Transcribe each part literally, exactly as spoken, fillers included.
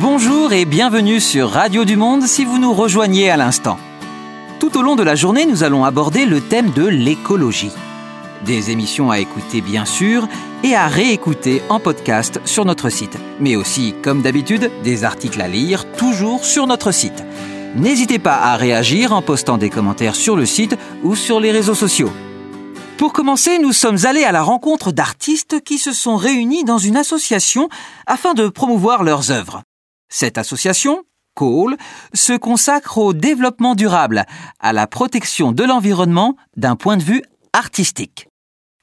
Bonjour et bienvenue sur Radio du Monde si vous nous rejoignez à l'instant. Tout au long de la journée, nous allons aborder le thème de l'écologie. Des émissions à écouter bien sûr et à réécouter en podcast sur notre site. Mais aussi, comme d'habitude, des articles à lire toujours sur notre site. N'hésitez pas à réagir en postant des commentaires sur le site ou sur les réseaux sociaux. Pour commencer, nous sommes allés à la rencontre d'artistes qui se sont réunis dans une association afin de promouvoir leurs œuvres. Cette association, Call, se consacre au développement durable, à la protection de l'environnement d'un point de vue artistique. Eric ?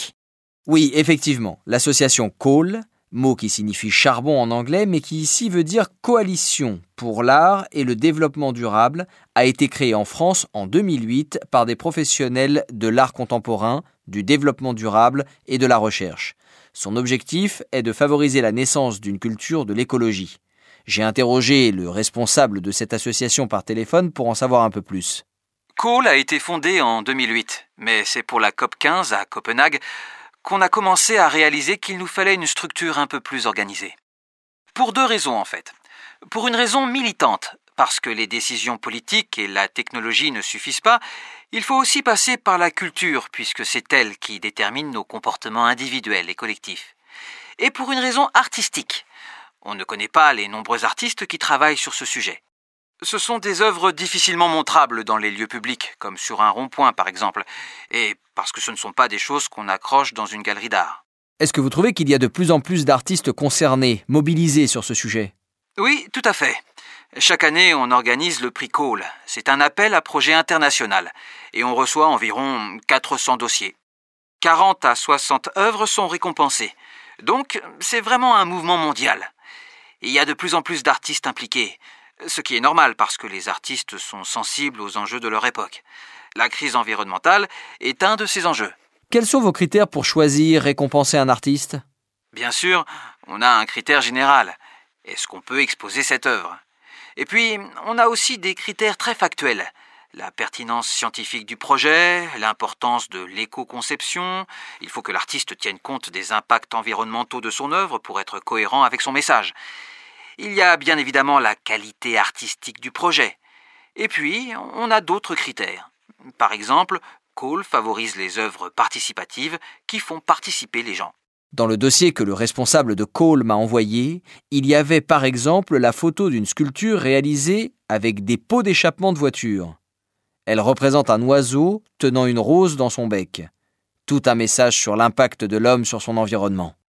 Oui, effectivement, l'association Call, mot qui signifie charbon en anglais, mais qui ici veut dire coalition pour l'art et le développement durable, a été créée en France en deux mille huit par des professionnels de l'art contemporain, du développement durable et de la recherche. Son objectif est de favoriser la naissance d'une culture de l'écologie. J'ai interrogé le responsable de cette association par téléphone pour en savoir un peu plus. Call a été fondé en deux mille huit, mais c'est pour la COP quinze à Copenhague qu'on a commencé à réaliser qu'il nous fallait une structure un peu plus organisée. Pour deux raisons en fait. Pour une raison militante, parce que les décisions politiques et la technologie ne suffisent pas, il faut aussi passer par la culture, puisque c'est elle qui détermine nos comportements individuels et collectifs. Et pour une raison artistique. On ne connaît pas les nombreux artistes qui travaillent sur ce sujet. Ce sont des œuvres difficilement montrables dans les lieux publics, comme sur un rond-point par exemple, et parce que ce ne sont pas des choses qu'on accroche dans une galerie d'art. Est-ce que vous trouvez qu'il y a de plus en plus d'artistes concernés, mobilisés sur ce sujet ? Oui, tout à fait. Chaque année, on organise le prix Call. C'est un appel à projet international, et on reçoit environ quatre cents dossiers. quarante à soixante œuvres sont récompensées. Donc, c'est vraiment un mouvement mondial. Il y a de plus en plus d'artistes impliqués, ce qui est normal parce que les artistes sont sensibles aux enjeux de leur époque. La crise environnementale est un de ces enjeux. Quels sont vos critères pour choisir, récompenser un artiste ? Bien sûr, on a un critère général. Est-ce qu'on peut exposer cette œuvre ? Et puis, on a aussi des critères très factuels. La pertinence scientifique du projet, l'importance de l'éco-conception. Il faut que l'artiste tienne compte des impacts environnementaux de son œuvre pour être cohérent avec son message. Il y a bien évidemment la qualité artistique du projet. Et puis, on a d'autres critères. Par exemple, Call favorise les œuvres participatives qui font participer les gens. Dans le dossier que le responsable de Call m'a envoyé, il y avait par exemple la photo d'une sculpture réalisée avec des pots d'échappement de voiture. Elle représente un oiseau tenant une rose dans son bec. Tout un message sur l'impact de l'homme sur son environnement.